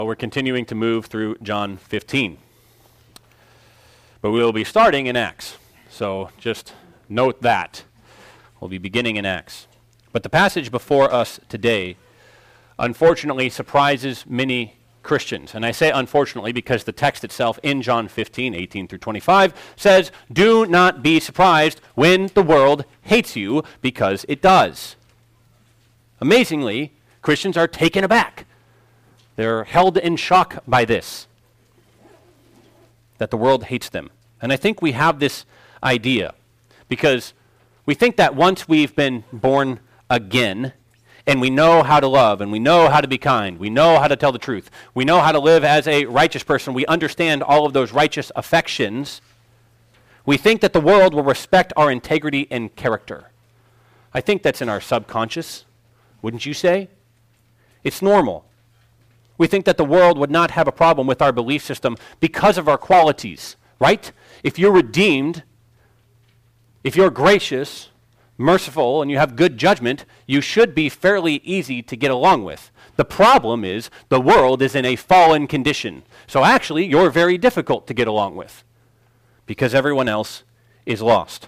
We're continuing to move through John 15. But we will be starting in Acts. So just note that. We'll be beginning in Acts. But the passage before us today, unfortunately, surprises many Christians. And I say unfortunately because the text itself in John 15, 18 through 25 says, "Do not be surprised when the world hates you, because it does." Amazingly, Christians are taken aback. They're held in shock by this, that the world hates them. And I think we have this idea because we think that once we've been born again and we know how to love and we know how to be kind, we know how to tell the truth, we know how to live as a righteous person, we understand all of those righteous affections, we think that the world will respect our integrity and character. I think that's in our subconscious, wouldn't you say? It's normal. We think that the world would not have a problem with our belief system because of our qualities, right? If you're redeemed, if you're gracious, merciful, and you have good judgment, you should be fairly easy to get along with. The problem is the world is in a fallen condition. So actually, you're very difficult to get along with because everyone else is lost.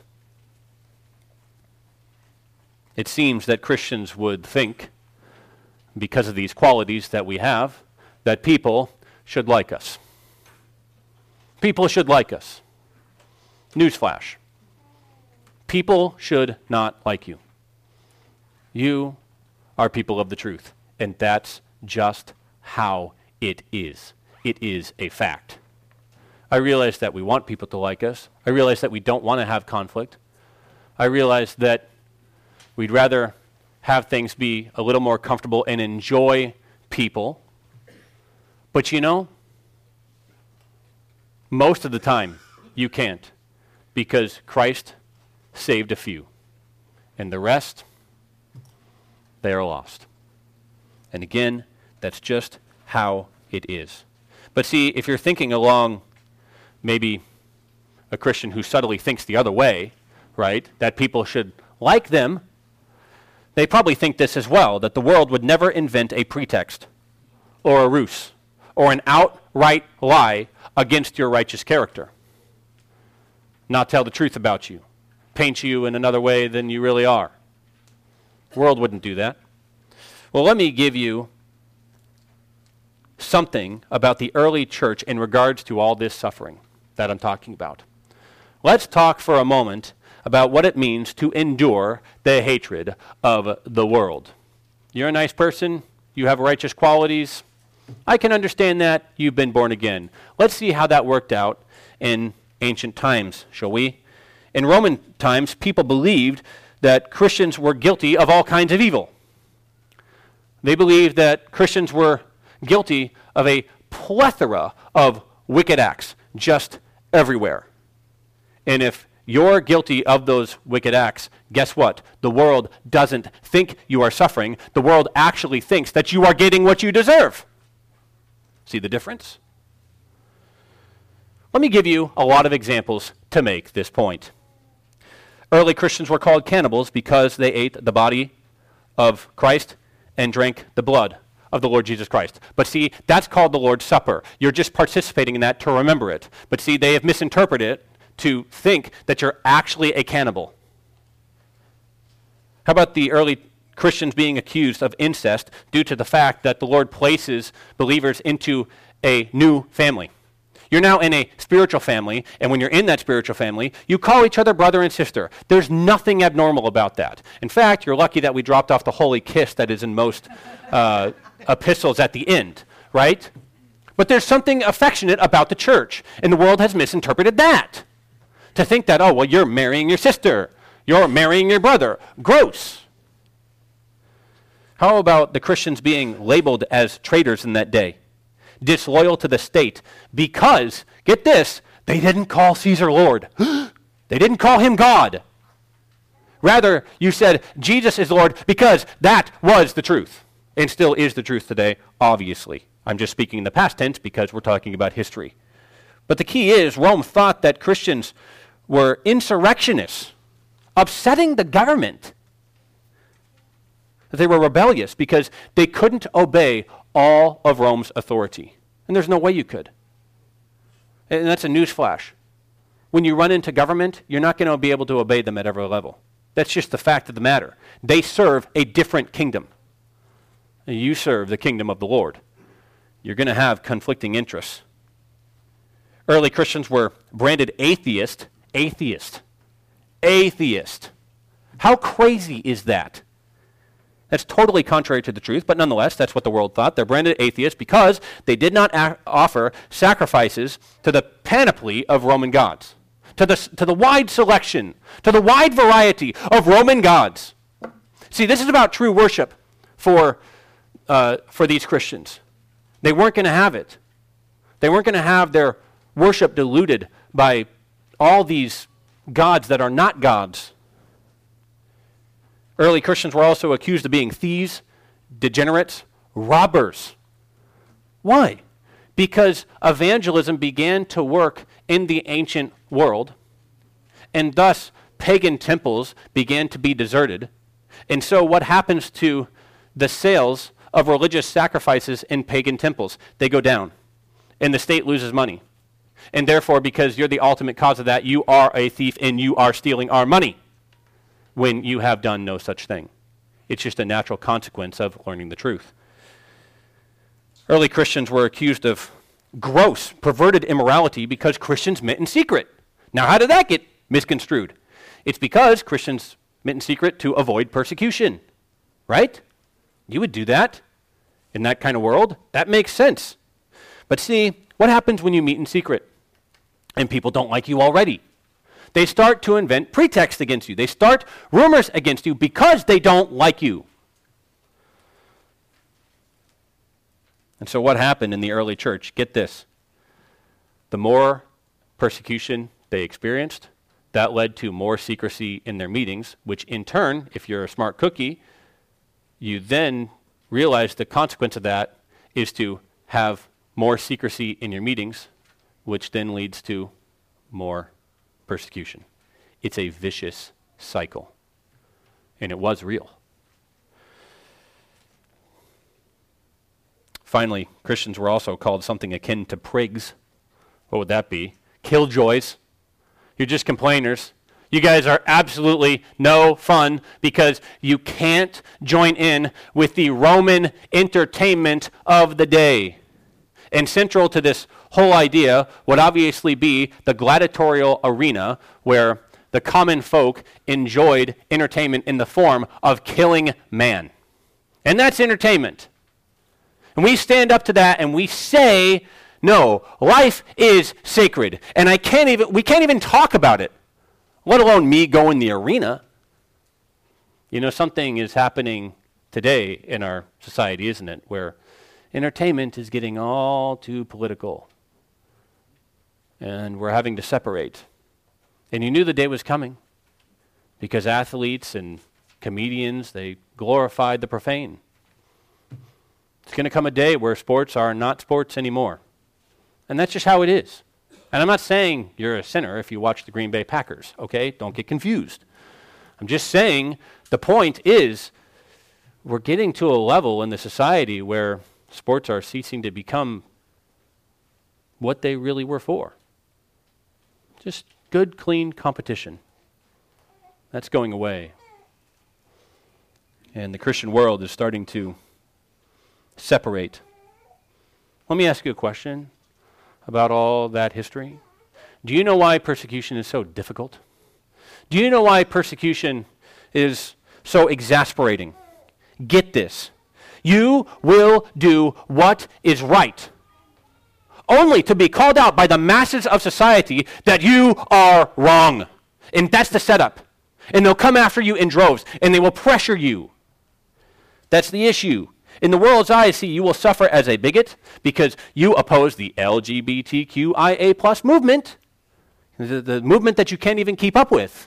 It seems that Christians would think, because of these qualities that we have, that people should like us. People should like us. Newsflash. People should not like you. You are people of the truth, and that's just how it is. It is a fact. I realize that we want people to like us. I realize that we don't want to have conflict. I realize that we'd rather have things be a little more comfortable and enjoy people. But you know, most of the time you can't, because Christ saved a few, and the rest, they are lost. And again, that's just how it is. But see, if you're thinking along maybe a Christian who subtly thinks the other way, right, that people should like them, they probably think this as well, that the world would never invent a pretext or a ruse or an outright lie against your righteous character. Not tell the truth about you, paint you in another way than you really are. The world wouldn't do that. Well, let me give you something about the early church in regards to all this suffering that I'm talking about. Let's talk for a moment about what it means to endure the hatred of the world. You're a nice person, you have righteous qualities. I can understand that, you've been born again. Let's see how that worked out in ancient times, shall we? In Roman times, people believed that Christians were guilty of all kinds of evil. They believed that Christians were guilty of a plethora of wicked acts just everywhere. And if you're guilty of those wicked acts, guess what? The world doesn't think you are suffering. The world actually thinks that you are getting what you deserve. See the difference? Let me give you a lot of examples to make this point. Early Christians were called cannibals because they ate the body of Christ and drank the blood of the Lord Jesus Christ. But see, that's called the Lord's Supper. You're just participating in that to remember it. But see, they have misinterpreted it to think that you're actually a cannibal. How about the early Christians being accused of incest due to the fact that the Lord places believers into a new family? You're now in a spiritual family, and when you're in that spiritual family, you call each other brother and sister. There's nothing abnormal about that. In fact, you're lucky that we dropped off the holy kiss that is in most epistles at the end, right? But there's something affectionate about the church, and the world has misinterpreted that. To think that, oh, well, you're marrying your sister. You're marrying your brother. Gross. How about the Christians being labeled as traitors in that day? Disloyal to the state because, get this, they didn't call Caesar Lord. They didn't call him God. Rather, you said Jesus is Lord because that was the truth and still is the truth today, obviously. I'm just speaking in the past tense because we're talking about history. But the key is Rome thought that Christians were insurrectionists, upsetting the government. That they were rebellious because they couldn't obey all of Rome's authority. And there's no way you could. And that's a newsflash. When you run into government, you're not going to be able to obey them at every level. That's just the fact of the matter. They serve a different kingdom. And you serve the kingdom of the Lord. You're going to have conflicting interests. Early Christians were branded atheist. How crazy is that? That's totally contrary to the truth, but nonetheless, that's what the world thought. They're branded atheists because they did not offer sacrifices to the panoply of Roman gods, to the wide selection, to the wide variety of Roman gods. See, this is about true worship for these Christians. They weren't going to have it. They weren't going to have their worship diluted by all these gods that are not gods. Early Christians were also accused of being thieves, degenerates, robbers. Why? Because evangelism began to work in the ancient world, and thus pagan temples began to be deserted. And so what happens to the sales of religious sacrifices in pagan temples? They go down, and the state loses money. And therefore, because you're the ultimate cause of that, you are a thief and you are stealing our money when you have done no such thing. It's just a natural consequence of learning the truth. Early Christians were accused of gross, perverted immorality because Christians met in secret. Now, how did that get misconstrued? It's because Christians met in secret to avoid persecution, right? You would do that in that kind of world. That makes sense. But see, what happens when you meet in secret and people don't like you already? They start to invent pretexts against you. They start rumors against you because they don't like you. And so what happened in the early church? Get this. The more persecution they experienced, that led to more secrecy in their meetings, which in turn, if you're a smart cookie, you then realize the consequence of that is to have more secrecy in your meetings, which then leads to more persecution. It's a vicious cycle. And it was real. Finally, Christians were also called something akin to prigs. What would that be? Killjoys. You're just complainers. You guys are absolutely no fun because you can't join in with the Roman entertainment of the day. And central to this whole idea would obviously be the gladiatorial arena where the common folk enjoyed entertainment in the form of killing man. And that's entertainment. And we stand up to that and we say, no, life is sacred. And we can't even talk about it, let alone me go in the arena. You know, something is happening today in our society, isn't it, where entertainment is getting all too political. And we're having to separate. And you knew the day was coming because athletes and comedians, they glorified the profane. It's going to come a day where sports are not sports anymore. And that's just how it is. And I'm not saying you're a sinner if you watch the Green Bay Packers, okay? Don't get confused. I'm just saying the point is we're getting to a level in the society where sports are ceasing to become what they really were for. Just good, clean competition. That's going away. And the Christian world is starting to separate. Let me ask you a question about all that history. Do you know why persecution is so difficult? Do you know why persecution is so exasperating? Get this. You will do what is right, only to be called out by the masses of society that you are wrong. And that's the setup. And they'll come after you in droves, and they will pressure you. That's the issue. In the world's eyes, see, you will suffer as a bigot because you oppose the LGBTQIA plus movement, the movement that you can't even keep up with,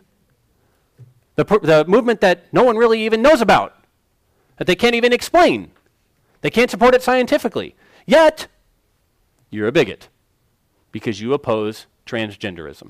the movement that no one really even knows about, that they can't even explain. They can't support it scientifically. Yet, you're a bigot because you oppose transgenderism.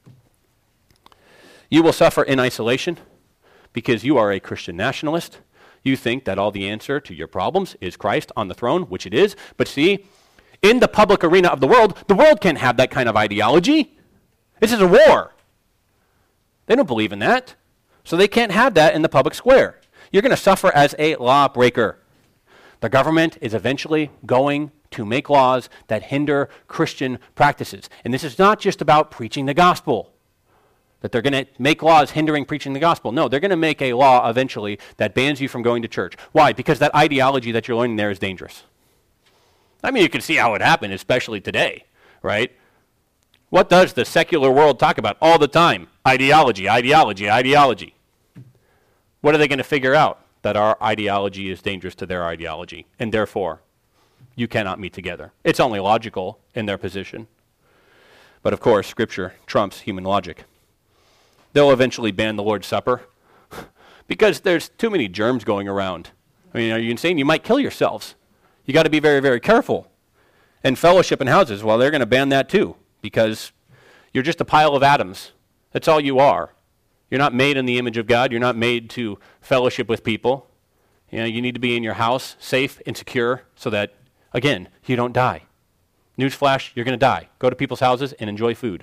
You will suffer in isolation because you are a Christian nationalist. You think that all the answer to your problems is Christ on the throne, which it is. But see, in the public arena of the world can't have that kind of ideology. This is a war. They don't believe in that. So they can't have that in the public square. You're going to suffer as a lawbreaker. The government is eventually going to make laws that hinder Christian practices. And this is not just about preaching the gospel, that they're going to make laws hindering preaching the gospel. No, they're going to make a law eventually that bans you from going to church. Why? Because that ideology that you're learning there is dangerous. I mean, you can see how it happened, especially today, right? What does the secular world talk about all the time? Ideology, ideology, ideology. What are they going to figure out? That our ideology is dangerous to their ideology, and therefore, you cannot meet together. It's only logical in their position. But of course, Scripture trumps human logic. They'll eventually ban the Lord's Supper because there's too many germs going around. I mean, are you insane? You might kill yourselves. You got to be very, very careful. And fellowship in houses, well, they're going to ban that too because you're just a pile of atoms. That's all you are. You're not made in the image of God. You're not made to fellowship with people. You need to be in your house, safe and secure, so that, again, you don't die. Newsflash, you're going to die. Go to people's houses and enjoy food.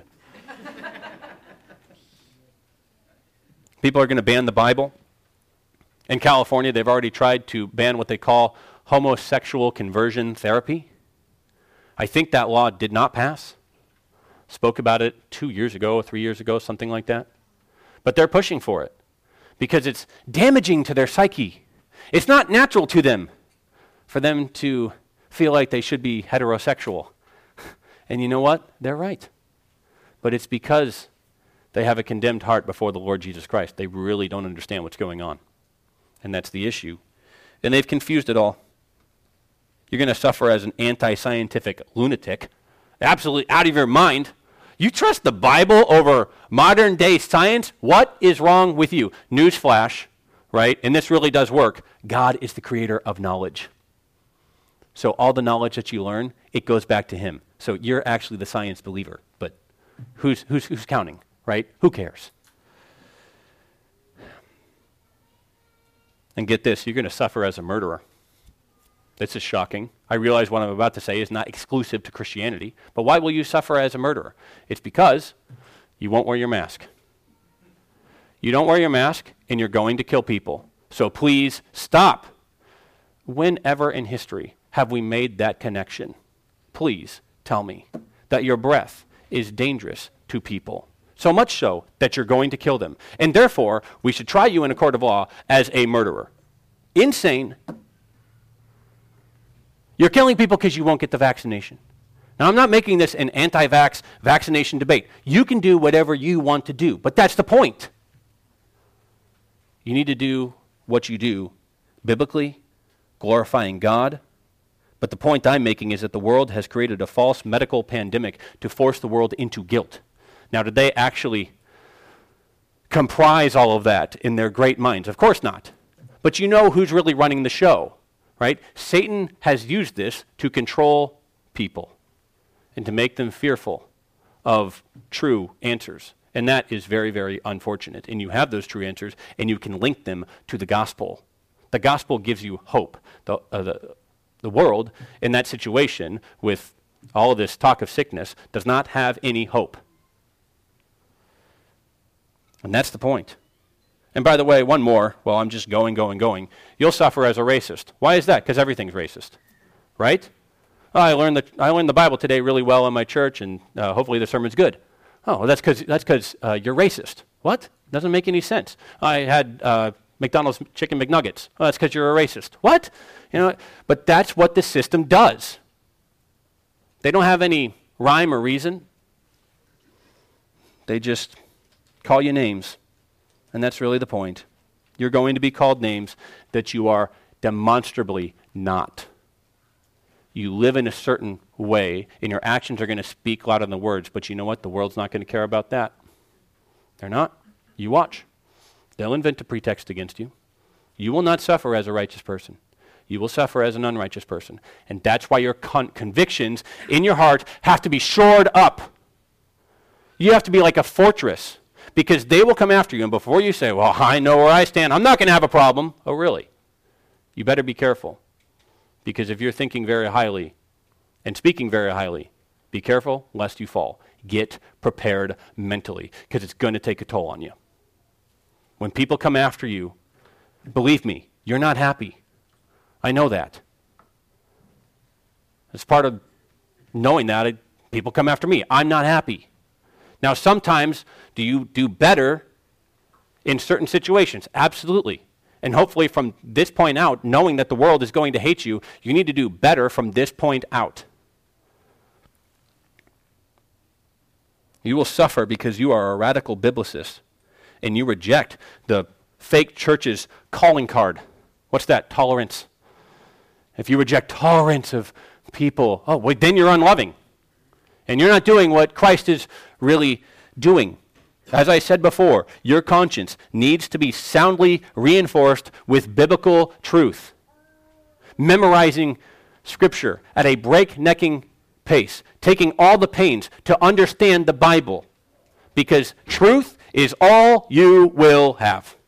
People are going to ban the Bible. In California, they've already tried to ban what they call homosexual conversion therapy. I think that law did not pass. Spoke about it 2 years ago, 3 years ago, something like that. But they're pushing for it because it's damaging to their psyche. It's not natural to them for them to feel like they should be heterosexual. And you know what? They're right. But it's because they have a condemned heart before the Lord Jesus Christ. They really don't understand what's going on. And that's the issue. And they've confused it all. You're going to suffer as an anti-scientific lunatic, absolutely out of your mind. You trust the Bible over modern day science? What is wrong with you? Newsflash, right? And this really does work. God is the creator of knowledge. So all the knowledge that you learn, it goes back to him. So you're actually the science believer. But who's counting, right? Who cares? And get this, you're going to suffer as a murderer. This is shocking. I realize what I'm about to say is not exclusive to Christianity, but why will you suffer as a murderer? It's because you won't wear your mask. You don't wear your mask, and you're going to kill people. So please stop. Whenever in history have we made that connection? Please tell me that your breath is dangerous to people. So much so that you're going to kill them. And therefore, we should try you in a court of law as a murderer. Insane. You're killing people because you won't get the vaccination. Now, I'm not making this an anti-vax vaccination debate. You can do whatever you want to do, but that's the point. You need to do what you do biblically, glorifying God. But the point I'm making is that the world has created a false medical pandemic to force the world into guilt. Now, did they actually comprise all of that in their great minds? Of course not. But you know who's really running the show. Right? Satan has used this to control people and to make them fearful of true answers. And that is very, very unfortunate. And you have those true answers, and you can link them to the gospel. The gospel gives you hope. The world in that situation with all of this talk of sickness does not have any hope. And that's the point. And by the way, one more, well, I'm just going. You'll suffer as a racist. Why is that? Because everything's racist, right? Oh, I learned the Bible today really well in my church, and hopefully the sermon's good. Oh, well, that's because you're racist. What? Doesn't make any sense. I had McDonald's chicken McNuggets. Oh, that's because you're a racist. What? But that's what the system does. They don't have any rhyme or reason. They just call you names. And that's really the point. You're going to be called names that you are demonstrably not. You live in a certain way, and your actions are going to speak louder than the words, but you know what? The world's not going to care about that. They're not. You watch. They'll invent a pretext against you. You will not suffer as a righteous person. You will suffer as an unrighteous person. And that's why your convictions in your heart have to be shored up. You have to be like a fortress. Because they will come after you, and before you say, well, I know where I stand, I'm not going to have a problem. Oh, really? You better be careful. Because if you're thinking very highly and speaking very highly, be careful lest you fall. Get prepared mentally, because it's going to take a toll on you. When people come after you, believe me, you're not happy. I know that. It's part of knowing that people come after me. I'm not happy. Now, sometimes do you do better in certain situations? Absolutely. And hopefully from this point out, knowing that the world is going to hate you, you need to do better from this point out. You will suffer because you are a radical biblicist and you reject the fake church's calling card. What's that? Tolerance. If you reject tolerance of people, then you're unloving. And you're not doing what Christ is really doing. As I said before, your conscience needs to be soundly reinforced with biblical truth. Memorizing Scripture at a breaknecking pace, taking all the pains to understand the Bible, because truth is all you will have.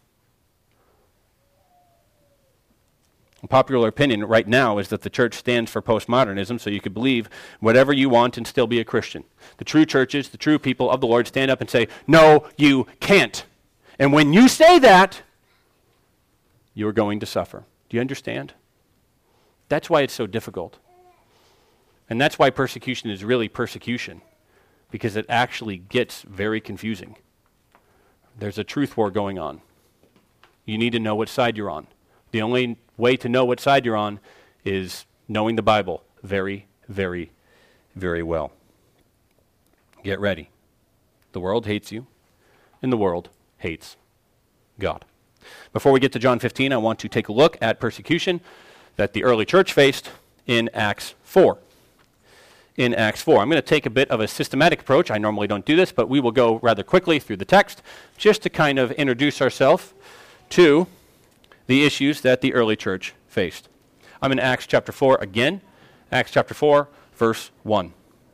Popular opinion right now is that the church stands for postmodernism, so you could believe whatever you want and still be a Christian. The true churches, the true people of the Lord stand up and say, no, you can't. And when you say that, you're going to suffer. Do you understand? That's why it's so difficult. And that's why persecution is really persecution, because it actually gets very confusing. There's a truth war going on. You need to know what side you're on. The only way to know what side you're on is knowing the Bible very, very, very well. Get ready. The world hates you, and the world hates God. Before we get to John 15, I want to take a look at persecution that the early church faced in Acts 4. In Acts 4. I'm going to take a bit of a systematic approach. I normally don't do this, but we will go rather quickly through the text just to kind of introduce ourselves to the issues that the early church faced. I'm in Acts chapter 4 again. Acts chapter 4, verse 1.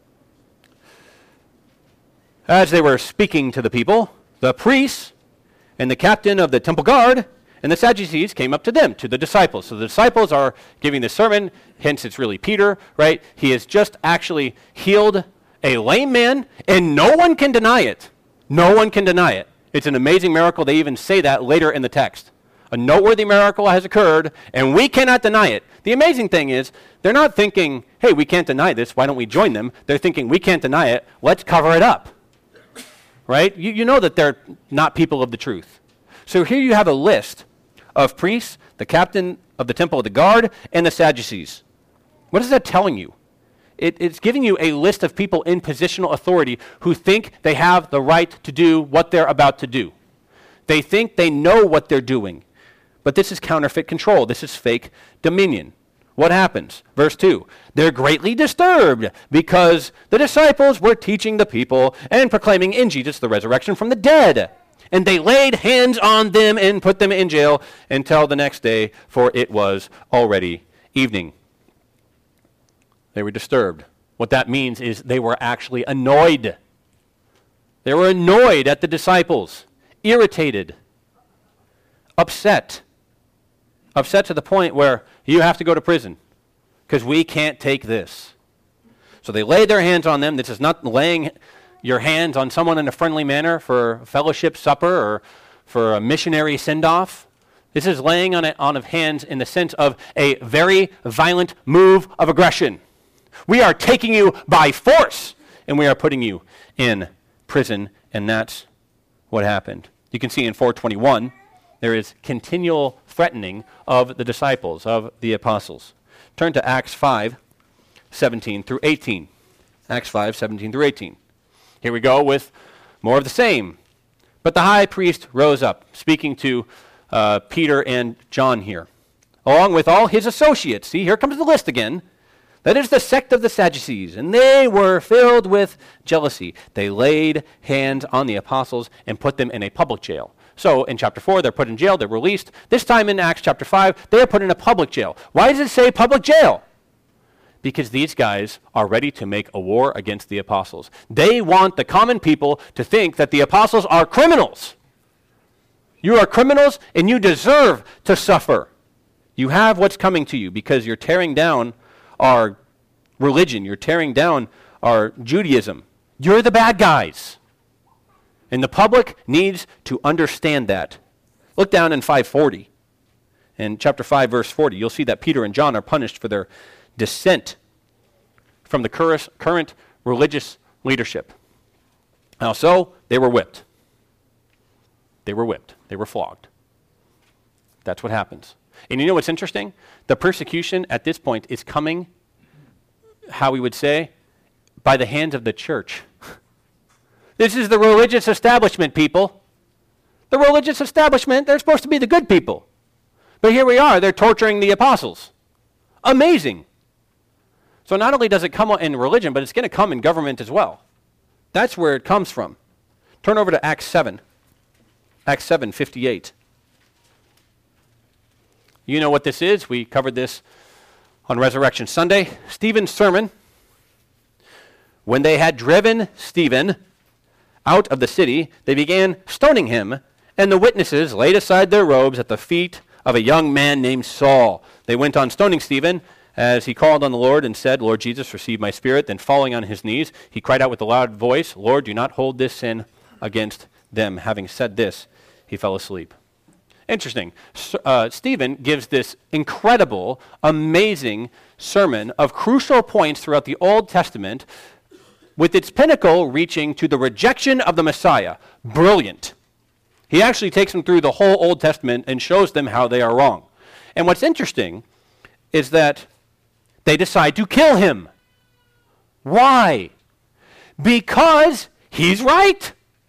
As they were speaking to the people, the priests and the captain of the temple guard and the Sadducees came up to them, to the disciples. So the disciples are giving this sermon, hence it's really Peter, right? He has just actually healed a lame man, and no one can deny it. No one can deny it. It's an amazing miracle. They even say that later in the text. A noteworthy miracle has occurred, and we cannot deny it. The amazing thing is, they're not thinking, hey, we can't deny this, why don't we join them? They're thinking, we can't deny it, let's cover it up. Right? You know that they're not people of the truth. So here you have a list of priests, the captain of the temple of the guard, and the Sadducees. What is that telling you? It's giving you a list of people in positional authority who think they have the right to do what they're about to do. They think they know what they're doing. But this is counterfeit control. This is fake dominion. What happens? Verse 2. They're greatly disturbed because the disciples were teaching the people and proclaiming in Jesus the resurrection from the dead. And they laid hands on them and put them in jail until the next day, for it was already evening. They were disturbed. What that means is they were actually annoyed. They were annoyed at the disciples, irritated, upset. Upset to the point where you have to go to prison because we can't take this. So they laid their hands on them. This is not laying your hands on someone in a friendly manner for a fellowship supper or for a missionary send-off. This is laying on of hands in the sense of a very violent move of aggression. We are taking you by force, and we are putting you in prison, and that's what happened. You can see in 4:21, there is continual threatening of the disciples, of the apostles. Turn to Acts 5, 17 through 18. Acts 5, 17 through 18. Here we go with more of the same. But the high priest rose up, speaking to Peter and John here, along with all his associates. See, here comes the list again. That is the sect of the Sadducees, and they were filled with jealousy. They laid hands on the apostles and put them in a public jail. So in chapter 4, they're put in jail, they're released. This time in Acts chapter 5, they are put in a public jail. Why does it say public jail? Because these guys are ready to make a war against the apostles. They want the common people to think that the apostles are criminals. You are criminals and you deserve to suffer. You have what's coming to you because you're tearing down our religion. You're tearing down our Judaism. You're the bad guys. And the public needs to understand that. Look down in 540. In chapter 5, verse 40, you'll see that Peter and John are punished for their dissent from the current religious leadership. Now, so they were whipped. They were whipped. They were flogged. That's what happens. And you know what's interesting? The persecution at this point is coming, how we would say, by the hands of the church. This is the religious establishment, people. The religious establishment, they're supposed to be the good people. But here we are, they're torturing the apostles. Amazing. So not only does it come in religion, but it's going to come in government as well. That's where it comes from. Turn over to Acts 7. Acts 7:58. You know what this is. We covered this on Resurrection Sunday. Stephen's sermon. When they had driven Stephen out of the city, they began stoning him, and the witnesses laid aside their robes at the feet of a young man named Saul. They went on stoning Stephen as he called on the Lord and said, Lord Jesus, receive my spirit. Then falling on his knees, he cried out with a loud voice, Lord, do not hold this sin against them. Having said this, he fell asleep. Interesting. Stephen gives this incredible, amazing sermon of crucial points throughout the Old Testament, with its pinnacle reaching to the rejection of the Messiah. Brilliant. He actually takes them through the whole Old Testament and shows them how they are wrong. And what's interesting is that they decide to kill him. Why? Because he's right.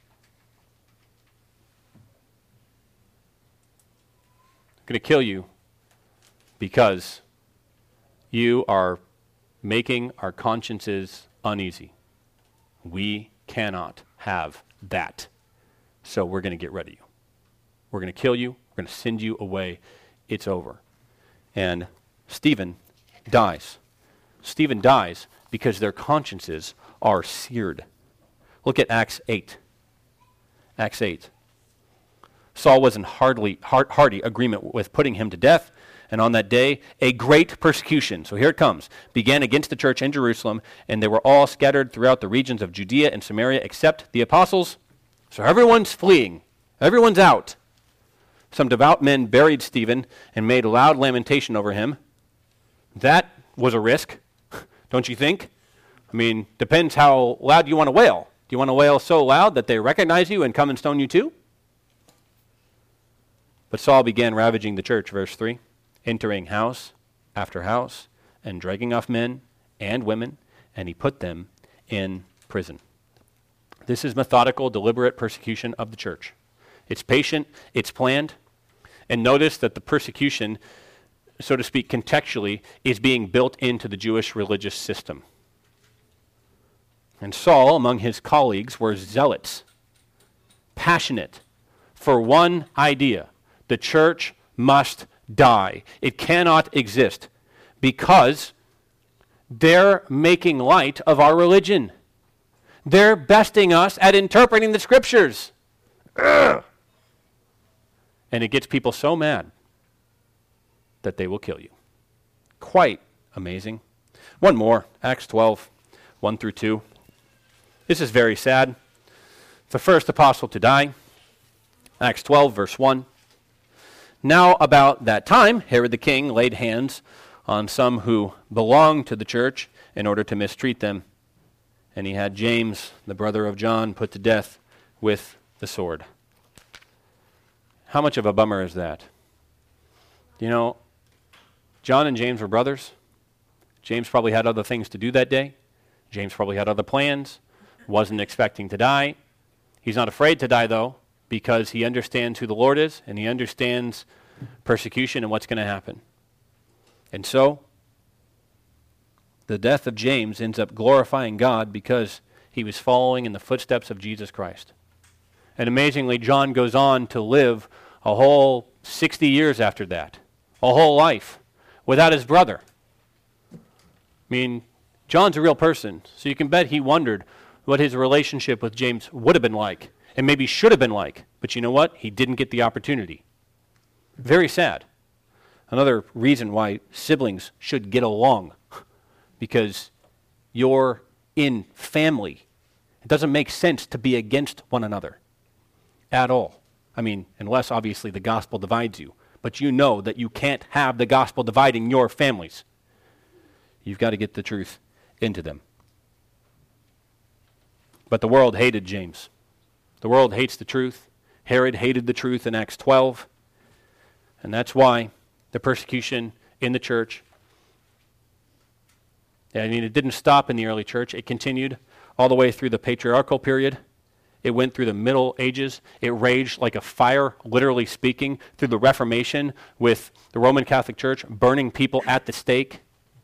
I'm going to kill you because you are making our consciences uneasy. We cannot have that. So we're going to get rid of you. We're going to kill you. We're going to send you away. It's over. And Stephen dies. Stephen dies because their consciences are seared. Look at Acts 8. Acts 8. Saul was in hearty agreement with putting him to death, and on that day, a great persecution, so here it comes, began against the church in Jerusalem, and they were all scattered throughout the regions of Judea and Samaria except the apostles. So everyone's fleeing. Everyone's out. Some devout men buried Stephen and made loud lamentation over him. That was a risk, don't you think? I mean, depends how loud you want to wail. Do you want to wail so loud that they recognize you and come and stone you too? But Saul began ravaging the church, verse 3, entering house after house and dragging off men and women, and he put them in prison. This is methodical, deliberate persecution of the church. It's patient, it's planned, and notice that the persecution, so to speak, contextually, is being built into the Jewish religious system. And Saul, among his colleagues, were zealots, passionate for one idea. The church must die. It cannot exist because they're making light of our religion. They're besting us at interpreting the scriptures. Ugh. And it gets people so mad that they will kill you. Quite amazing. One more, Acts 12, 1 through 2. This is very sad. The first apostle to die. Acts 12, verse 1. Now about that time, Herod the king laid hands on some who belonged to the church in order to mistreat them. And he had James, the brother of John, put to death with the sword. How much of a bummer is that? You know, John and James were brothers. James probably had other things to do that day. James probably had other plans. Wasn't expecting to die. He's not afraid to die, though, because he understands who the Lord is, and he understands persecution and what's going to happen. And so, the death of James ends up glorifying God because he was following in the footsteps of Jesus Christ. And amazingly, John goes on to live a whole 60 years after that, a whole life, without his brother. I mean, John's a real person, so you can bet he wondered what his relationship with James would have been like, and maybe should have been like. But you know what? He didn't get the opportunity. Very sad. Another reason why siblings should get along, because you're in family. It doesn't make sense to be against one another at all. I mean, unless obviously the gospel divides you. But you know that you can't have the gospel dividing your families. You've got to get the truth into them. But the world hated James. The world hates the truth. Herod hated the truth in Acts 12. And that's why the persecution in the church, I mean, it didn't stop in the early church. It continued all the way through the patriarchal period. It went through the Middle Ages. It raged like a fire, literally speaking, through the Reformation with the Roman Catholic Church burning people at the stake.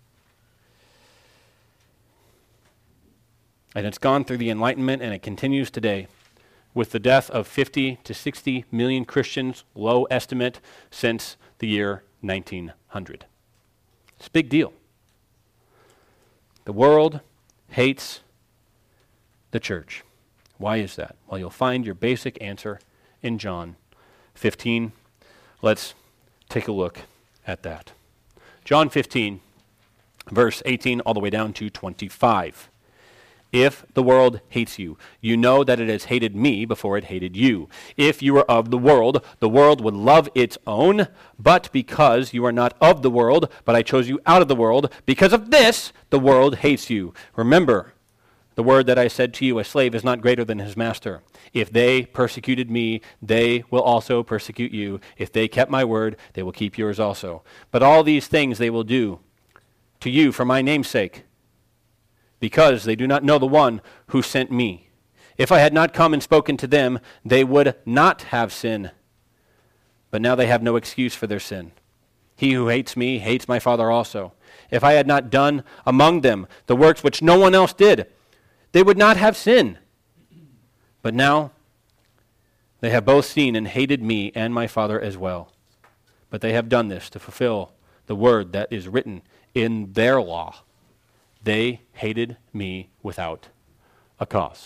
And it's gone through the Enlightenment, and it continues today with the death of 50 to 60 million Christians, low estimate, since the year 1900. It's a big deal. The world hates the church. Why is that? Well, you'll find your basic answer in John 15. Let's take a look at that. John 15, verse 18, all the way down to 25. If the world hates you, you know that it has hated me before it hated you. If you were of the world would love its own. But because you are not of the world, but I chose you out of the world, because of this, the world hates you. Remember, the word that I said to you, a slave is not greater than his master. If they persecuted me, they will also persecute you. If they kept my word, they will keep yours also. But all these things they will do to you for my name's sake, because they do not know the one who sent me. If I had not come and spoken to them, they would not have sin. But now they have no excuse for their sin. He who hates me hates my Father also. If I had not done among them the works which no one else did, they would not have sin. But now they have both seen and hated me and my Father as well. But they have done this to fulfill the word that is written in their law. They hated me without a cause.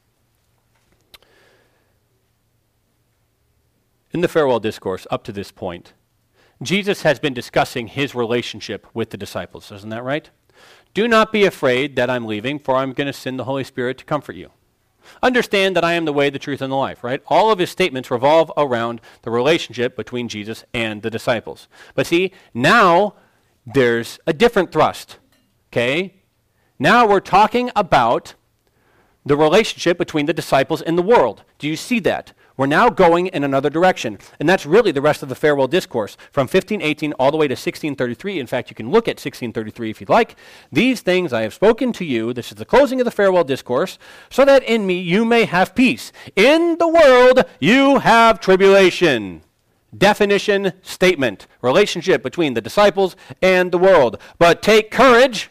In the farewell discourse up to this point, Jesus has been discussing his relationship with the disciples. Isn't that right? Do not be afraid that I'm leaving, for I'm going to send the Holy Spirit to comfort you. Understand that I am the way, the truth, and the life, right? All of his statements revolve around the relationship between Jesus and the disciples. But see, now there's a different thrust, okay? Now we're talking about the relationship between the disciples and the world. Do you see that? We're now going in another direction. And that's really the rest of the farewell discourse from 15:18 all the way to 16:33. In fact, you can look at 16:33 if you'd like. These things I have spoken to you, this is the closing of the farewell discourse, so that in me you may have peace. In the world you have tribulation. Definition, statement, relationship between the disciples and the world. But take courage.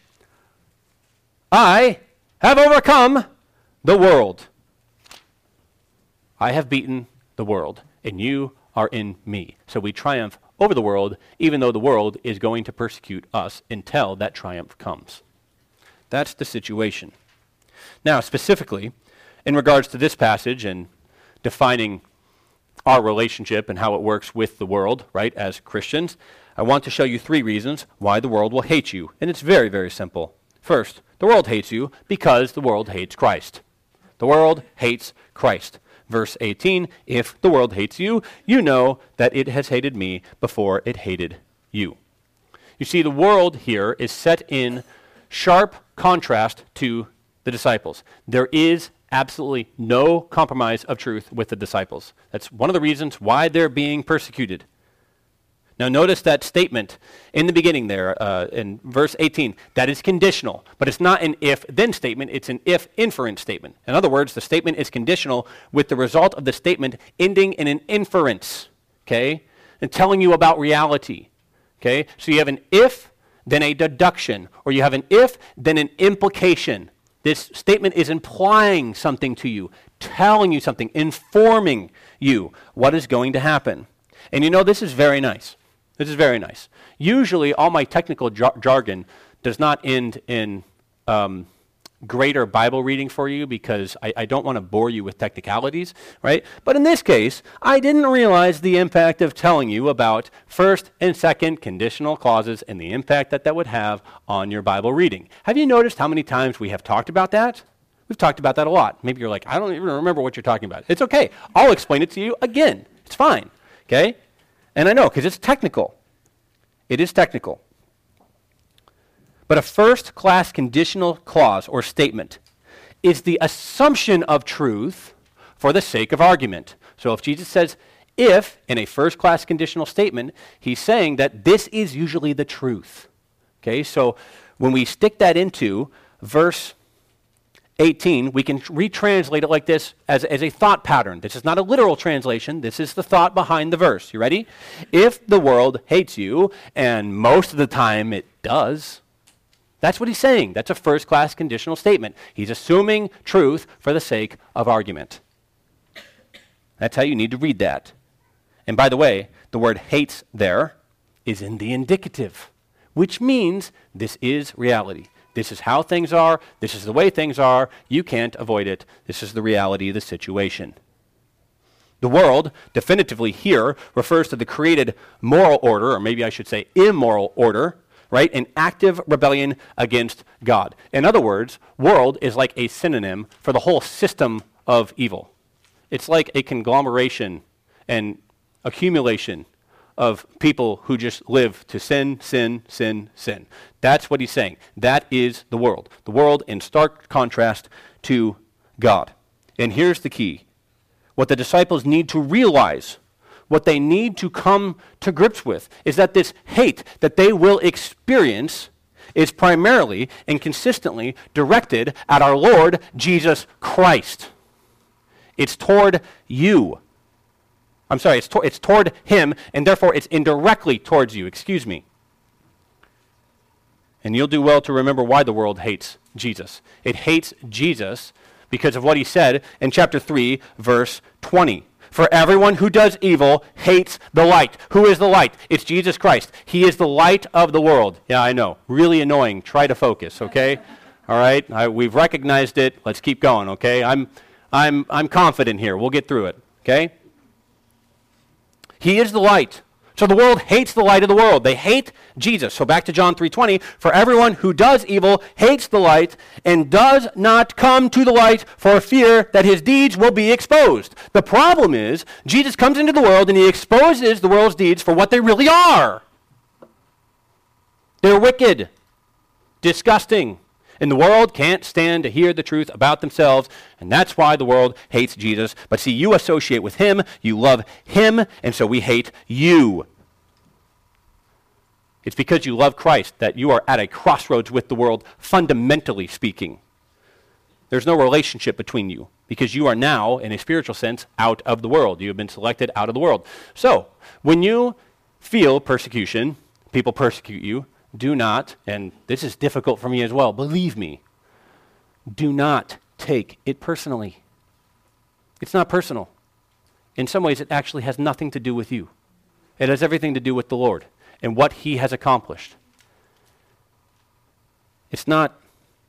I have overcome the world. I have beaten the world, and you are in me. So we triumph over the world, even though the world is going to persecute us until that triumph comes. That's the situation. Now, specifically, in regards to this passage and defining our relationship and how it works with the world, right, as Christians, I want to show you 3 reasons why the world will hate you. And it's very, very simple. First, the world hates you because the world hates Christ. The world hates Christ. Verse 18, if the world hates you, you know that it has hated me before it hated you. You see, the world here is set in sharp contrast to the disciples. There is absolutely no compromise of truth with the disciples. Then one of the reasons why they're being persecuted. Now notice that statement in the beginning there in verse 18. That is conditional, but it's not an if-then statement. It's an if-inference statement. In other words, the statement is conditional with the result of the statement ending in an inference, okay, and telling you about reality, okay? So you have an if, then a deduction, or you have an if, then an implication. This statement is implying something to you, telling you something, informing you what is going to happen. And you know, this is very nice. This is very nice. Usually, all my technical jargon does not end in greater Bible reading for you because I don't want to bore you with technicalities, right? But in this case, I didn't realize the impact of telling you about first and second conditional clauses and the impact that would have on your Bible reading. Have you noticed how many times we have talked about that? We've talked about that a lot. Maybe you're like, I don't even remember what you're talking about. It's okay. I'll explain it to you again. It's fine, okay? And I know, because it's technical. It is technical. But a first-class conditional clause or statement is the assumption of truth for the sake of argument. So if Jesus says if in a first-class conditional statement, he's saying that this is usually the truth. Okay, so when we stick that into verse 18, we can retranslate it like this as a thought pattern. This is not a literal translation. This is the thought behind the verse. You ready? If the world hates you, and most of the time it does, that's what he's saying. That's a first-class conditional statement. He's assuming truth for the sake of argument. That's how you need to read that. And by the way, the word hates there is in the indicative, which means this is reality. This is how things are. This is the way things are. You can't avoid it. This is the reality of the situation. The world, definitively here, refers to the created moral order, or maybe I should say immoral order, right? An active rebellion against God. In other words, world is like a synonym for the whole system of evil. It's like a conglomeration and accumulation of people who just live to sin, sin, sin, sin. That's what he's saying. That is the world. The world in stark contrast to God. And here's the key. What the disciples need to realize, what they need to come to grips with, is that this hate that they will experience is primarily and consistently directed at our Lord Jesus Christ. It's toward you. I'm sorry, it's toward him, and therefore it's indirectly towards you. Excuse me. And you'll do well to remember why the world hates Jesus. It hates Jesus because of what he said in chapter 3, verse 20. For everyone who does evil hates the light. Who is the light? It's Jesus Christ. He is the light of the world. Yeah, I know. Really annoying. Try to focus, okay? All right? We've recognized it. Let's keep going, okay? I'm confident here. We'll get through it, okay? He is the light. So the world hates the light of the world. They hate Jesus. So back to John 3:20. For everyone who does evil hates the light and does not come to the light for fear that his deeds will be exposed. The problem is Jesus comes into the world and he exposes the world's deeds for what they really are. They're wicked, disgusting. And the world can't stand to hear the truth about themselves, and that's why the world hates Jesus. But see, you associate with him, you love him, and so we hate you. It's because you love Christ that you are at a crossroads with the world, fundamentally speaking. There's no relationship between you, because you are now, in a spiritual sense, out of the world. You have been selected out of the world. So, when you feel persecution, people persecute you, do not, and this is difficult for me as well, believe me, do not take it personally. It's not personal. In some ways, it actually has nothing to do with you. It has everything to do with the Lord and what he has accomplished. It's not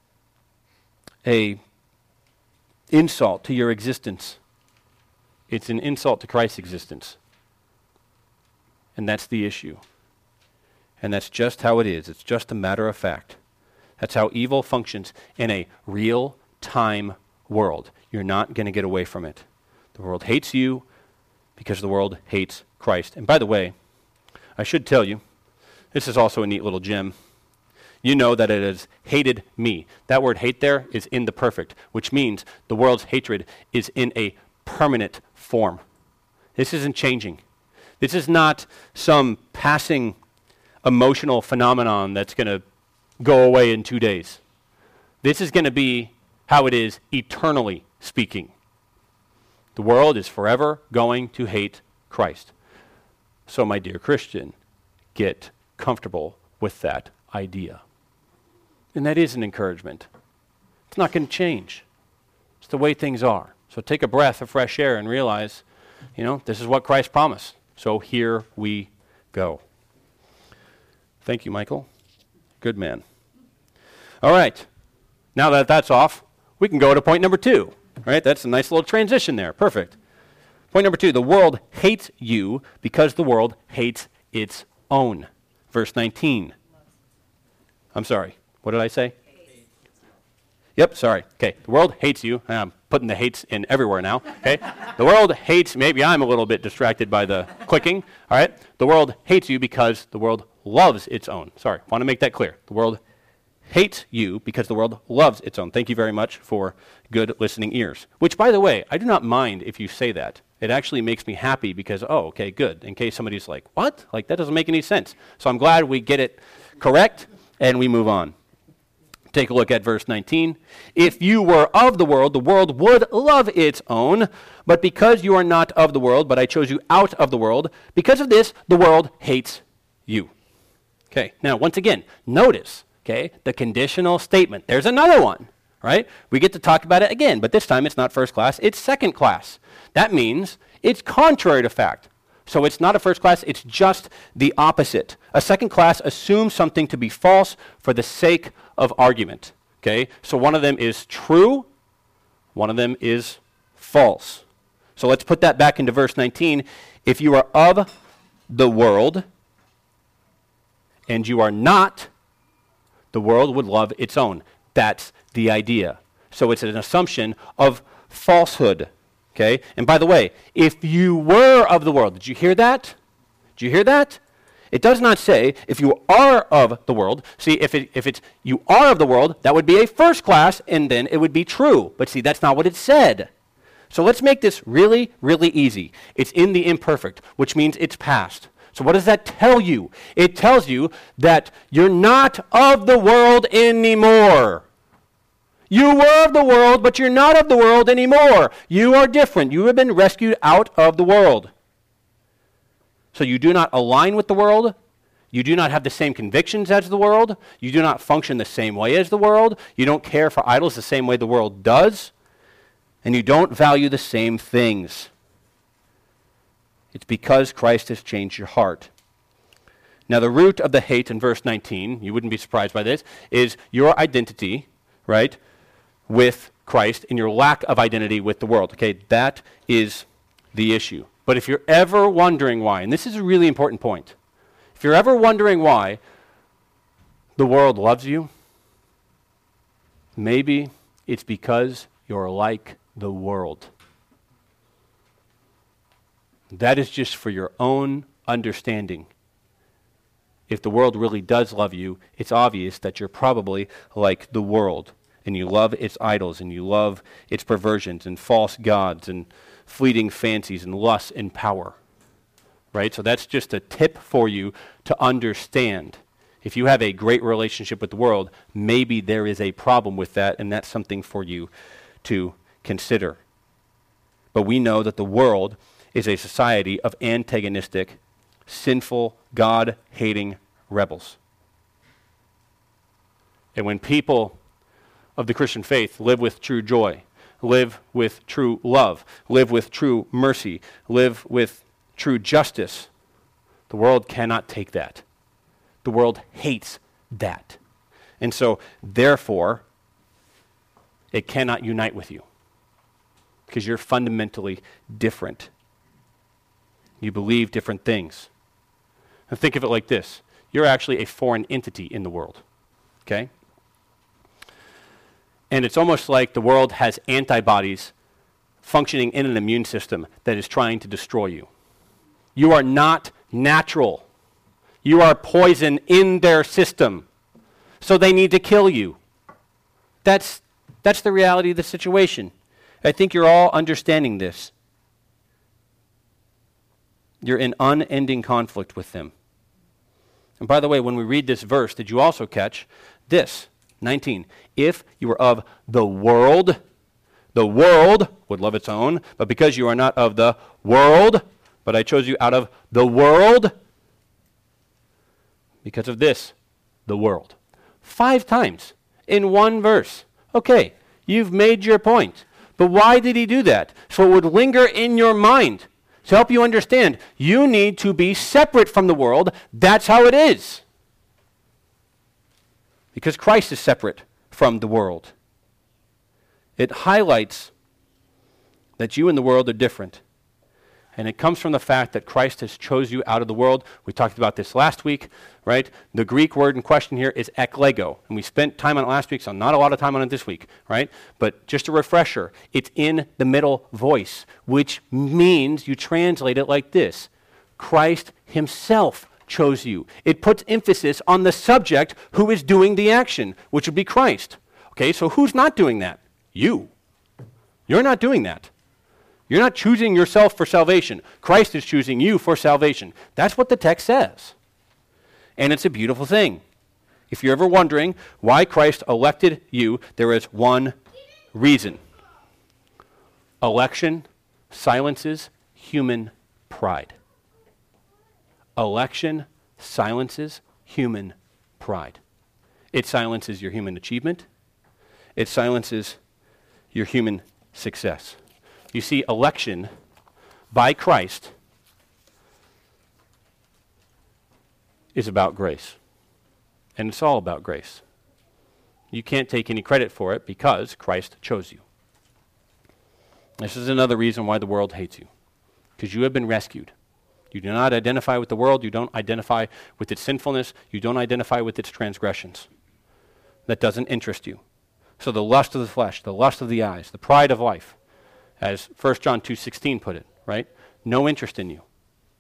an insult to your existence. It's an insult to Christ's existence. And that's the issue. And that's just how it is. It's just a matter of fact. That's how evil functions in a real-time world. You're not going to get away from it. The world hates you because the world hates Christ. And by the way, I should tell you, this is also a neat little gem. You know that it has hated me. That word hate there is in the perfect, which means the world's hatred is in a permanent form. This isn't changing. This is not some passing emotional phenomenon that's going to go away in 2 days. This is going to be how it is eternally speaking. The world is forever going to hate Christ. So, my dear Christian, get comfortable with that idea. And that is an encouragement. It's not going to change. It's the way things are. So take a breath of fresh air and realize, this is what Christ promised. So here we go. Thank you, Michael. Good man. All right. Now that that's off, we can go to point number 2, right? That's a nice little transition there. Perfect. Point number 2, the world hates you because the world hates its own. Verse 19. I'm sorry. What did I say? Yep, sorry. Okay, the world hates you. I'm putting the hates in everywhere now. Okay, the world hates, maybe I'm a little bit distracted by the clicking. All right, the world hates you because the world loves its own. Sorry, want to make that clear. The world hates you because the world loves its own. Thank you very much for good listening ears. Which, by the way, I do not mind if you say that. It actually makes me happy because, oh, okay, good. In case somebody's like, what? Like, that doesn't make any sense. So I'm glad we get it correct and we move on. Take a look at verse 19. If you were of the world would love its own. But because you are not of the world, but I chose you out of the world, because of this, the world hates you. Okay, now once again, notice, okay, the conditional statement. There's another one, right? We get to talk about it again, but this time it's not first class, it's second class. That means it's contrary to fact. So it's not a first class, it's just the opposite. A second class assumes something to be false for the sake of argument. Okay? So one of them is true, one of them is false. So let's put that back into verse 19. If you are of the world and you are not, the world would love its own. That's the idea. So it's an assumption of falsehood. Okay? And by the way, if you were of the world, did you hear that? Did you hear that? It does not say if you are of the world. See, if it's you are of the world, that would be a first class, and then it would be true. But see, that's not what it said. So let's make this really, really easy. It's in the imperfect, which means it's past. So what does that tell you? It tells you that you're not of the world anymore. You were of the world, but you're not of the world anymore. You are different. You have been rescued out of the world. So you do not align with the world. You do not have the same convictions as the world. You do not function the same way as the world. You don't care for idols the same way the world does. And you don't value the same things. It's because Christ has changed your heart. Now the root of the hate in verse 19, you wouldn't be surprised by this, is your identity, right, with Christ and your lack of identity with the world. Okay, that is the issue. But if you're ever wondering why, and this is a really important point, if you're ever wondering why the world loves you, maybe it's because you're like the world. That is just for your own understanding. If the world really does love you, it's obvious that you're probably like the world. And you love its idols, and you love its perversions, and false gods, and fleeting fancies, and lust, and power. Right? So that's just a tip for you to understand. If you have a great relationship with the world, maybe there is a problem with that, and that's something for you to consider. But we know that the world is a society of antagonistic, sinful, God-hating rebels. And when people of the Christian faith live with true joy, live with true love, live with true mercy, live with true justice, the world cannot take that. The world hates that. And so, therefore, it cannot unite with you because you're fundamentally different. You believe different things. And think of it like this. You're actually a foreign entity in the world. Okay? And it's almost like the world has antibodies functioning in an immune system that is trying to destroy you. You are not natural. You are poison in their system. So they need to kill you. That's the reality of the situation. I think you're all understanding this. You're in unending conflict with them. And by the way, when we read this verse, did you also catch this? 19. If you are of the world would love its own, but because you are not of the world, but I chose you out of the world, because of this, the world. 5 times in one verse. Okay, you've made your point. But why did he do that? So it would linger in your mind to help you understand you need to be separate from the world. That's how it is. Because Christ is separate from the world. It highlights that you and the world are different. And it comes from the fact that Christ has chose you out of the world. We talked about this last week, right? The Greek word in question here is eklego. And we spent time on it last week, so not a lot of time on it this week, right? But just a refresher, it's in the middle voice, which means you translate it like this. Christ himself chose you. It puts emphasis on the subject who is doing the action, which would be Christ. Okay, so who's not doing that? You. You're not doing that. You're not choosing yourself for salvation. Christ is choosing you for salvation. That's what the text says. And it's a beautiful thing. If you're ever wondering why Christ elected you, there is one reason. Election silences human pride. Election silences human pride. It silences your human achievement. It silences your human success. You see, election by Christ is about grace. And it's all about grace. You can't take any credit for it because Christ chose you. This is another reason why the world hates you. Because you have been rescued. You do not identify with the world. You don't identify with its sinfulness. You don't identify with its transgressions. That doesn't interest you. So the lust of the flesh, the lust of the eyes, the pride of life, as 1 John 2:16 put it, right? No interest in you.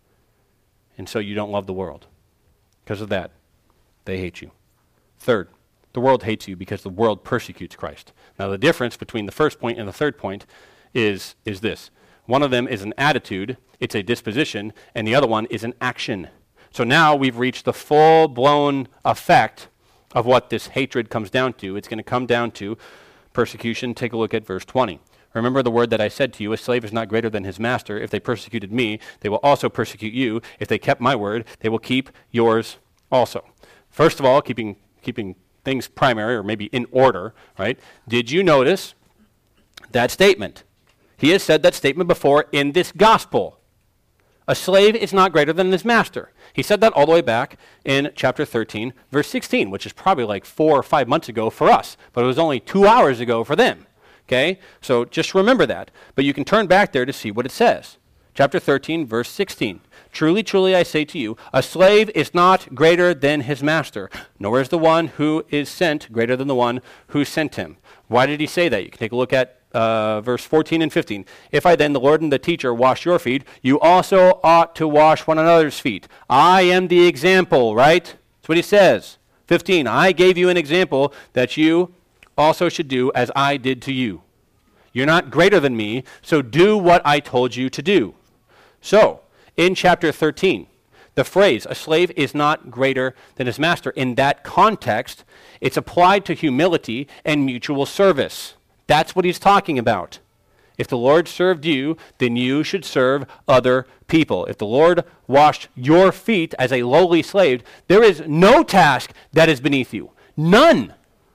And so you don't love the world. Because of that, they hate you. Third, the world hates you because the world persecutes Christ. Now the difference between the first point and the third point is this. One of them is an attitude, it's a disposition, and the other one is an action. So now we've reached the full-blown effect of what this hatred comes down to. It's going to come down to persecution. Take a look at verse 20. Remember the word that I said to you, a slave is not greater than his master. If they persecuted me, they will also persecute you. If they kept my word, they will keep yours also. First of all, keeping things primary, or maybe in order, right? Did you notice that statement? He has said that statement before in this gospel. A slave is not greater than his master. He said that all the way back in chapter 13, verse 16, which is probably like 4 or 5 months ago for us, but it was only 2 hours ago for them. Okay? So just remember that. But you can turn back there to see what it says. Chapter 13, verse 16. Truly, truly, I say to you, a slave is not greater than his master, nor is the one who is sent greater than the one who sent him. Why did he say that? You can take a look at verse 14 and 15. If I then, the Lord and the teacher, wash your feet, you also ought to wash one another's feet. I am the example, right? That's what he says. 15, I gave you an example that you also should do as I did to you. You're not greater than me, so do what I told you to do. So, in chapter 13, the phrase, a slave is not greater than his master, in that context, it's applied to humility and mutual service. That's what he's talking about. If the Lord served you, then you should serve other people. If the Lord washed your feet as a lowly slave, there is no task that is beneath you. None.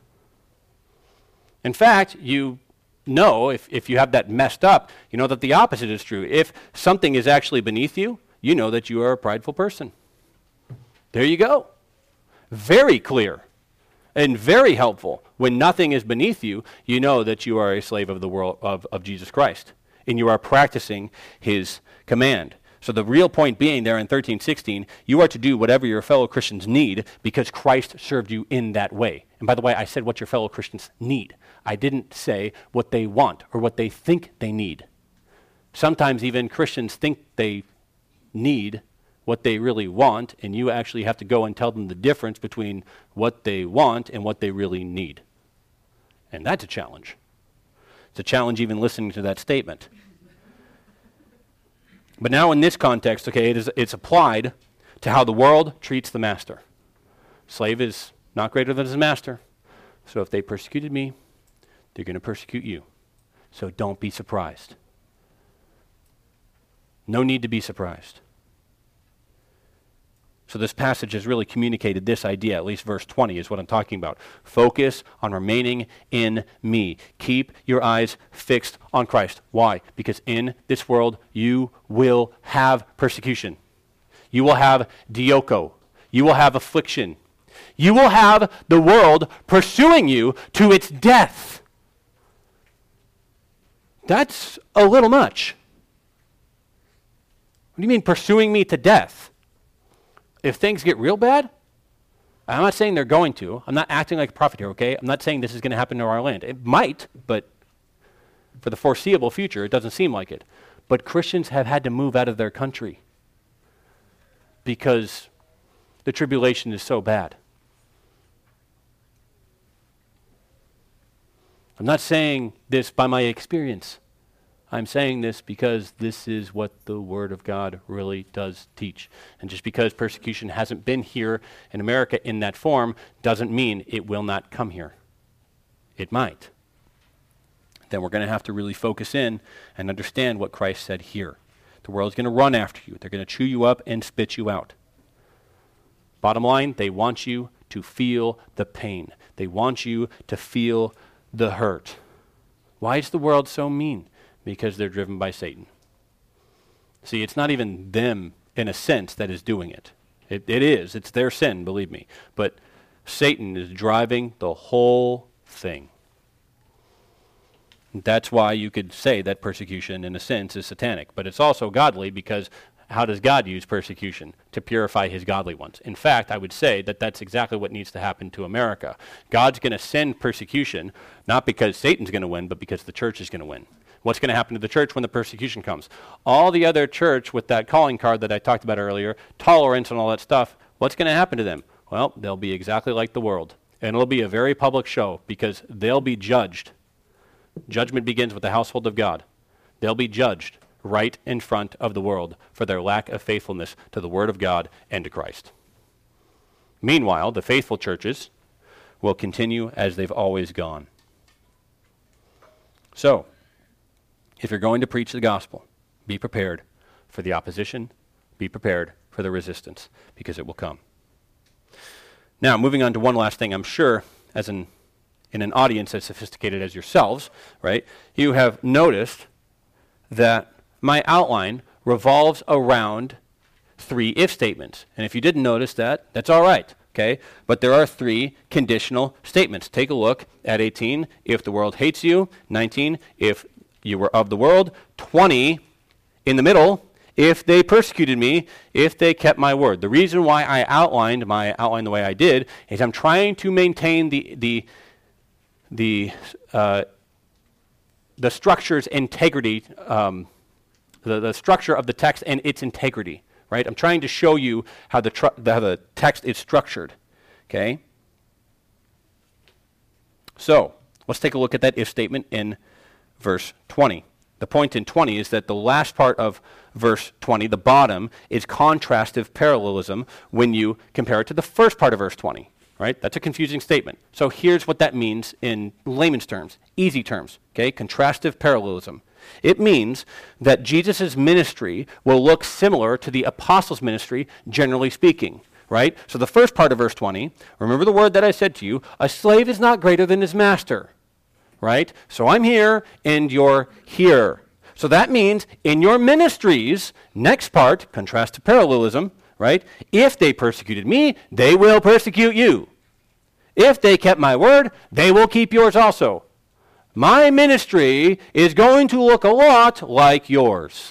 In fact, you know, if you have that messed up, you know that the opposite is true. If something is actually beneath you, you know that you are a prideful person. There you go. Very clear and very helpful. When nothing is beneath you, you know that you are a slave of the world of Jesus Christ, and you are practicing his command. So the real point being there in 13:16, you are to do whatever your fellow Christians need because Christ served you in that way. And by the way, I said what your fellow Christians need. I didn't say what they want or what they think they need. Sometimes even Christians think they need what they really want, and you actually have to go and tell them the difference between what they want and what they really need. And that's a challenge. It's a challenge even listening to that statement. But now in this context, okay, it's applied to how the world treats the master. Slave is not greater than his master. So if they persecuted me, they're going to persecute you. So don't be surprised. No need to be surprised. So this passage has really communicated this idea, at least verse 20 is what I'm talking about. Focus on remaining in me. Keep your eyes fixed on Christ. Why? Because in this world you will have persecution. You will have dioko. You will have affliction. You will have the world pursuing you to its death. That's a little much. What do you mean pursuing me to death? If things get real bad, I'm not saying they're going to. I'm not acting like a prophet here, okay? I'm not saying this is going to happen to our land. It might, but for the foreseeable future, it doesn't seem like it. But Christians have had to move out of their country because the tribulation is so bad. I'm not saying this by my experience. I'm saying this because this is what the Word of God really does teach. And just because persecution hasn't been here in America in that form doesn't mean it will not come here. It might. Then we're going to have to really focus in and understand what Christ said here. The world's going to run after you. They're going to chew you up and spit you out. Bottom line, they want you to feel the pain. They want you to feel the hurt. Why is the world so mean? Because they're driven by Satan. See, it's not even them, in a sense, that is doing it. It is. It's their sin, believe me. But Satan is driving the whole thing. That's why you could say that persecution, in a sense, is satanic. But it's also godly because how does God use persecution? To purify his godly ones. In fact, I would say that that's exactly what needs to happen to America. God's going to send persecution, not because Satan's going to win, but because the church is going to win. What's going to happen to the church when the persecution comes? All the other church with that calling card that I talked about earlier, tolerance and all that stuff, what's going to happen to them? Well, they'll be exactly like the world. And it'll be a very public show because they'll be judged. Judgment begins with the household of God. They'll be judged right in front of the world for their lack of faithfulness to the Word of God and to Christ. Meanwhile, the faithful churches will continue as they've always gone. So, if you're going to preach the gospel, be prepared for the opposition, be prepared for the resistance, because it will come. Now, moving on to one last thing, I'm sure, in an audience as sophisticated as yourselves, right, you have noticed that my outline revolves around 3 if statements. And if you didn't notice that, that's all right, okay? But there are 3 conditional statements. Take a look at 18, if the world hates you. 19, if you were of the world. 20, in the middle, if they persecuted me, if they kept my word. The reason why I outlined my outline the way I did is I'm trying to maintain the structure's integrity, the structure of the text and its integrity, right? I'm trying to show you how the text is structured, okay? So, let's take a look at that if statement in verse 20. The point in 20 is that the last part of verse 20, the bottom, is contrastive parallelism when you compare it to the first part of verse 20, right? That's a confusing statement. So here's what that means in layman's terms, easy terms, okay? Contrastive parallelism. It means that Jesus' ministry will look similar to the apostles' ministry, generally speaking, right? So the first part of verse 20, remember the word that I said to you, a slave is not greater than his master, right? So I'm here and you're here. So that means in your ministries, next part, contrastive parallelism, right? If they persecuted me, they will persecute you. If they kept my word, they will keep yours also. My ministry is going to look a lot like yours.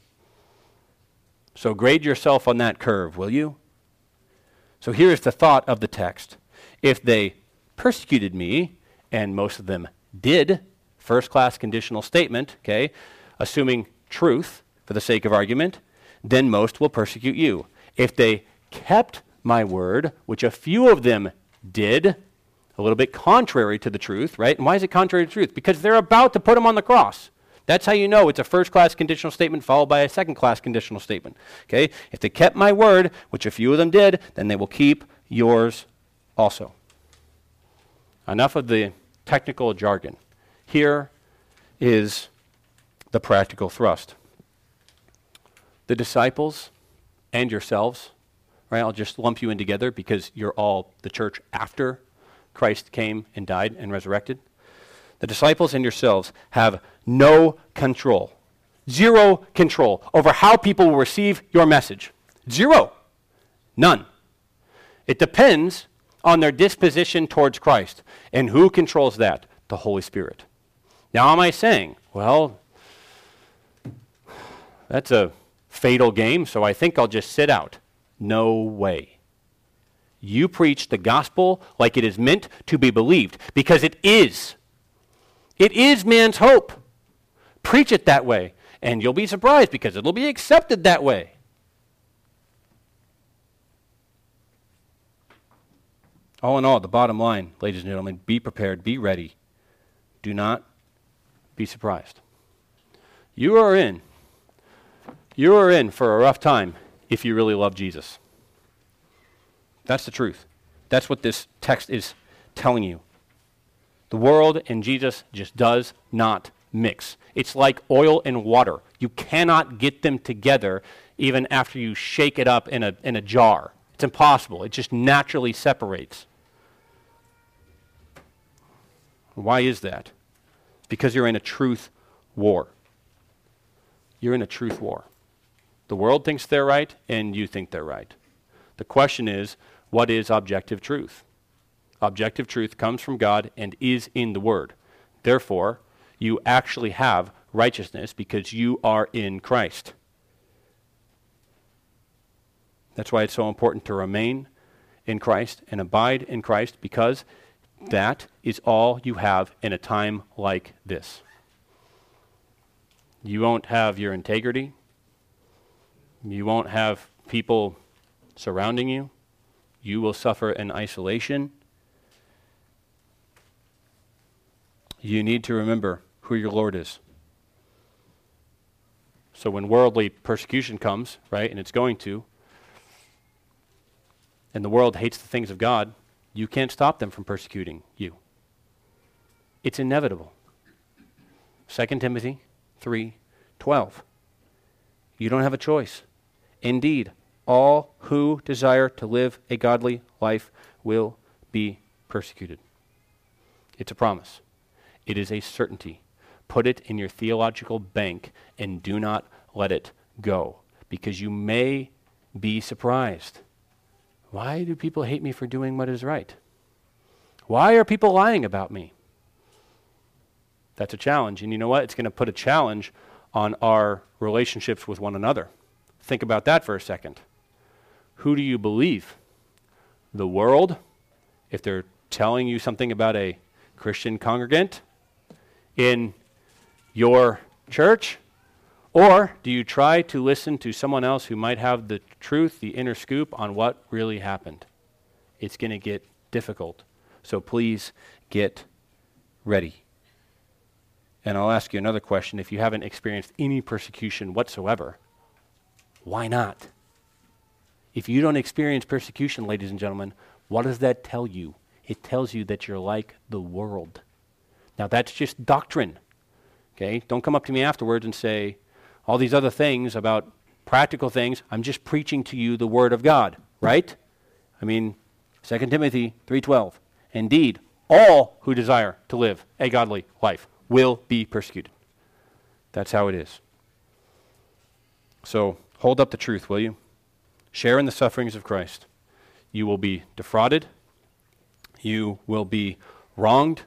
So grade yourself on that curve, will you? So here's the thought of the text. If they persecuted me, and most of them did, first-class conditional statement, okay, assuming truth for the sake of argument, then most will persecute you. If they kept my word, which a few of them did, a little bit contrary to the truth, right? And why is it contrary to truth? Because they're about to put him on the cross. That's how you know it's a first-class conditional statement followed by a second-class conditional statement. Okay? If they kept my word, which a few of them did, then they will keep yours also. Enough of the technical jargon. Here is the practical thrust. The disciples and yourselves, right? I'll just lump you in together because you're all the church after Christ came and died and resurrected. The disciples and yourselves have no control, 0 control over how people will receive your message. 0. None. It depends on their disposition towards Christ. And who controls that? The Holy Spirit. Now, am I saying, well, that's a fatal game, so I think I'll just sit out? No way. You preach the gospel like it is meant to be believed, because it is. It is man's hope. Preach it that way, and you'll be surprised because it'll be accepted that way. All in all, the bottom line, ladies and gentlemen, be prepared, be ready. Do not be surprised. You are in for a rough time if you really love Jesus. That's the truth. That's what this text is telling you. The world and Jesus just does not mix. It's like oil and water. You cannot get them together even after you shake it up in a jar. It's impossible. It just naturally separates. Why is that? Because you're in a truth war. You're in a truth war. The world thinks they're right, and you think they're right. The question is, what is objective truth? Objective truth comes from God and is in the Word. Therefore, you actually have righteousness because you are in Christ. That's why it's so important to remain in Christ and abide in Christ, because that is all you have in a time like this. You won't have your integrity. You won't have people surrounding you. You will suffer in isolation. You need to remember who your Lord is. So when worldly persecution comes, right, and it's going to, and the world hates the things of God, you can't stop them from persecuting you. It's inevitable. 2 Timothy 3:12. You don't have a choice. Indeed, all who desire to live a godly life will be persecuted. It's a promise. It is a certainty. Put it in your theological bank and do not let it go, because you may be surprised. Why do people hate me for doing what is right? Why are people lying about me? That's a challenge. And you know what? It's going to put a challenge on our relationships with one another. Think about that for a second. Who do you believe? The world, if they're telling you something about a Christian congregant in your church? Or do you try to listen to someone else who might have the truth, the inner scoop on what really happened? It's going to get difficult. So please get ready. And I'll ask you another question. If you haven't experienced any persecution whatsoever, why not? If you don't experience persecution, ladies and gentlemen, what does that tell you? It tells you that you're like the world. Now that's just doctrine. Okay? Don't come up to me afterwards and say all these other things about practical things. I'm just preaching to you the Word of God, right? I mean, 2 Timothy 3:12. Indeed, all who desire to live a godly life will be persecuted. That's how it is. So hold up the truth, will you? Share in the sufferings of Christ. You will be defrauded. You will be wronged.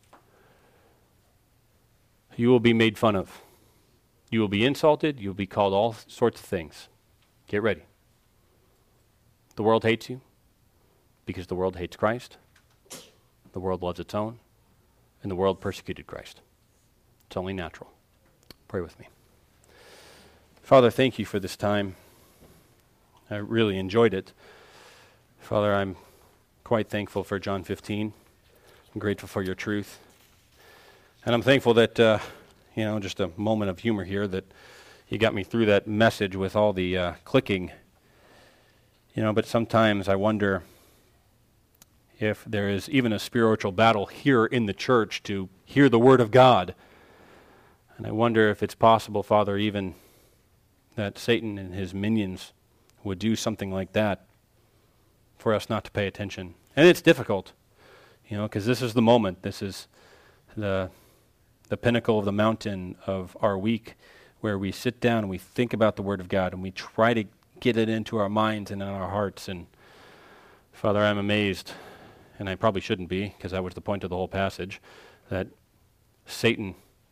You will be made fun of. You will be insulted. You will be called all sorts of things. Get ready. The world hates you because the world hates Christ. The world loves its own, and the world persecuted Christ. It's only natural. Pray with me. Father, thank you for this time. I really enjoyed it. Father, I'm quite thankful for John 15. I'm grateful for your truth. And I'm thankful that, just a moment of humor here, that you got me through that message with all the clicking. But sometimes I wonder if there is even a spiritual battle here in the church to hear the Word of God. And I wonder if it's possible, Father, even that Satan and his minions would do something like that for us not to pay attention. And it's difficult, because this is the moment. This is the pinnacle of the mountain of our week, where we sit down and we think about the Word of God and we try to get it into our minds and in our hearts. And Father, I'm amazed, and I probably shouldn't be, because that was the point of the whole passage, that Satan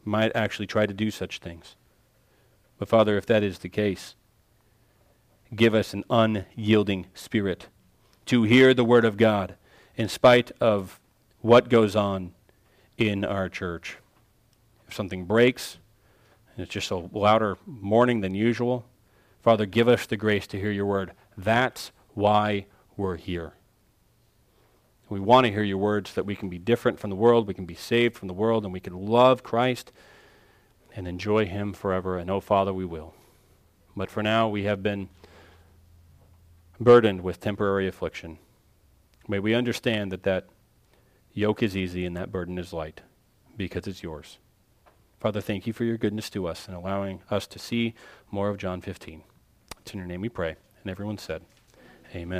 might actually try to do such things. But Father, if that is the case, give us an unyielding spirit to hear the word of God in spite of what goes on in our church. If something breaks, and it's just a louder mourning than usual, Father, give us the grace to hear your word. That's why we're here. We want to hear your words that we can be different from the world, we can be saved from the world, and we can love Christ and enjoy him forever. And oh, Father, we will. But for now, we have been burdened with temporary affliction. May we understand that that yoke is easy and that burden is light because it's yours. Father, thank you for your goodness to us and allowing us to see more of John 15. It's in your name we pray. And everyone said, amen.